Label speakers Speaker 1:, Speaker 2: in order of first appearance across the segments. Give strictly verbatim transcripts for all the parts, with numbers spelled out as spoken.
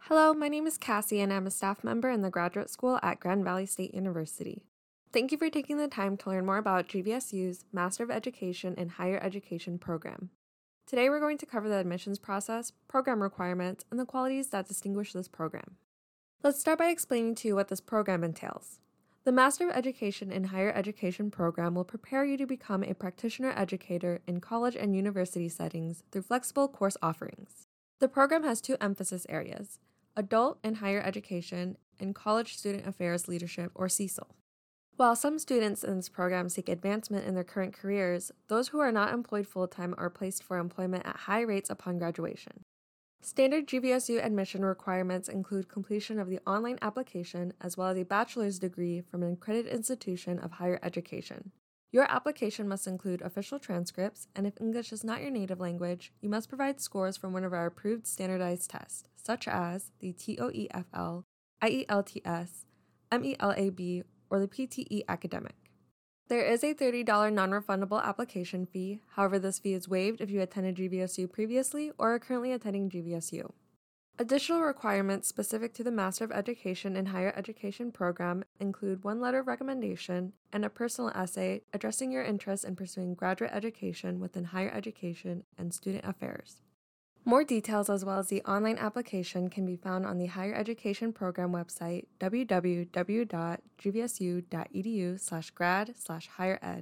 Speaker 1: Hello, my name is Cassie and I'm a staff member in the graduate school at Grand Valley State University. Thank you for taking the time to learn more about G V S U's Master of Education in Higher Education program. Today we're going to cover the admissions process, program requirements, and the qualities that distinguish this program. Let's start by explaining to you what this program entails. The Master of Education in Higher Education program will prepare you to become a practitioner educator in college and university settings through flexible course offerings. The program has two emphasis areas: Adult and Higher Education, and College Student Affairs Leadership, or CESL. While some students in this program seek advancement in their current careers, those who are not employed full-time are placed for employment at high rates upon graduation. Standard G V S U admission requirements include completion of the online application as well as a bachelor's degree from an accredited institution of higher education. Your application must include official transcripts, and if English is not your native language, you must provide scores from one of our approved standardized tests, such as the TOEFL, I E L T S, M E L A B, or the P T E Academic. There is a thirty dollars non-refundable application fee. However, this fee is waived if you attended G V S U previously or are currently attending G V S U. Additional requirements specific to the Master of Education in Higher Education program include one letter of recommendation and a personal essay addressing your interest in pursuing graduate education within higher education and student affairs. More details as well as the online application can be found on the Higher Education Program website w w w dot g v s u dot e d u slash grad slash higher ed.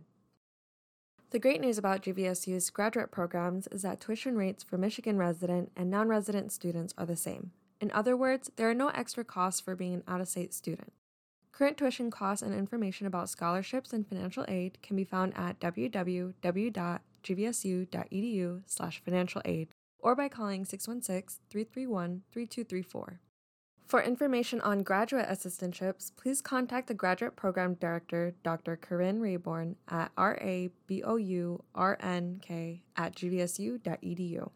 Speaker 1: The great news about G V S U's graduate programs is that tuition rates for Michigan resident and non-resident students are the same. In other words, there are no extra costs for being an out-of-state student. Current tuition costs and information about scholarships and financial aid can be found at w w w dot g v s u dot e d u slash financial aid or by calling six one six, three three one, three two three four. For information on graduate assistantships, please contact the Graduate Program Director, Doctor Corinne Rayborn, at r a b o u r n k at g v s u dot e d u.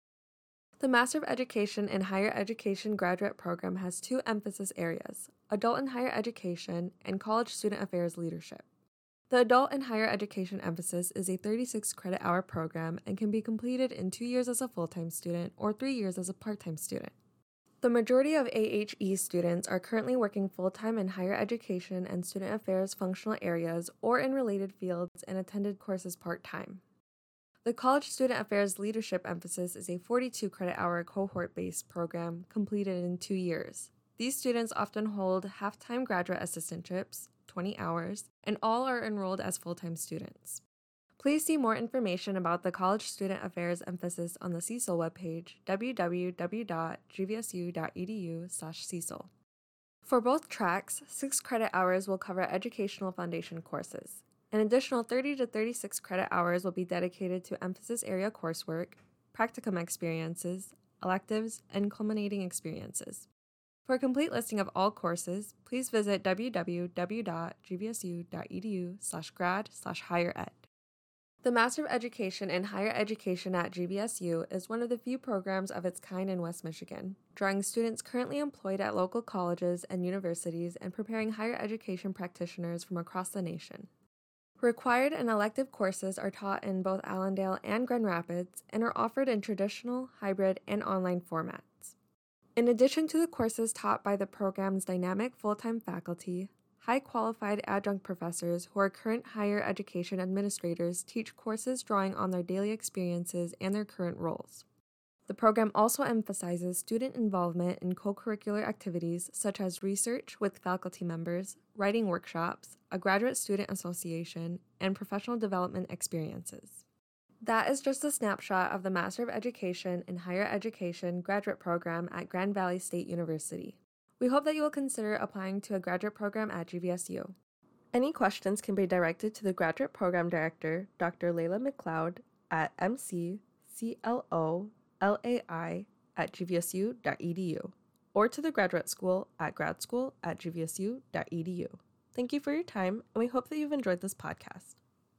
Speaker 1: The Master of Education in Higher Education graduate program has two emphasis areas: Adult and Higher Education and College Student Affairs Leadership. The Adult and Higher Education emphasis is a thirty-six credit hour program and can be completed in two years as a full-time student or three years as a part-time student. The majority of A H E students are currently working full-time in higher education and student affairs functional areas or in related fields and attended courses part-time. The College Student Affairs Leadership emphasis is a forty-two credit hour cohort-based program completed in two years. These students often hold half-time graduate assistantships, twenty hours, and all are enrolled as full-time students. Please see more information about the College Student Affairs emphasis on the CESL webpage, w w w dot g v s u dot e d u slash C E S L. For both tracks, six credit hours will cover educational foundation courses. An additional thirty to thirty-six credit hours will be dedicated to emphasis area coursework, practicum experiences, electives, and culminating experiences. For a complete listing of all courses, please visit w w w dot g v s u dot e d u slash grad slash higher ed. The Master of Education in Higher Education at G V S U is one of the few programs of its kind in West Michigan, drawing students currently employed at local colleges and universities and preparing higher education practitioners from across the nation. Required and elective courses are taught in both Allendale and Grand Rapids and are offered in traditional, hybrid, and online formats. In addition to the courses taught by the program's dynamic full-time faculty, high-qualified adjunct professors who are current higher education administrators teach courses drawing on their daily experiences and their current roles. The program also emphasizes student involvement in co-curricular activities such as research with faculty members, writing workshops, a graduate student association, and professional development experiences. That is just a snapshot of the Master of Education in Higher Education graduate program at Grand Valley State University. We hope that you will consider applying to a graduate program at G V S U. Any questions can be directed to the Graduate Program Director, Doctor Layla McLeod, at m c c l o l a i at g v s u dot e d u or to the Graduate School at gradschool at g v s u dot e d u. Thank you for your time, and we hope that you've enjoyed this podcast.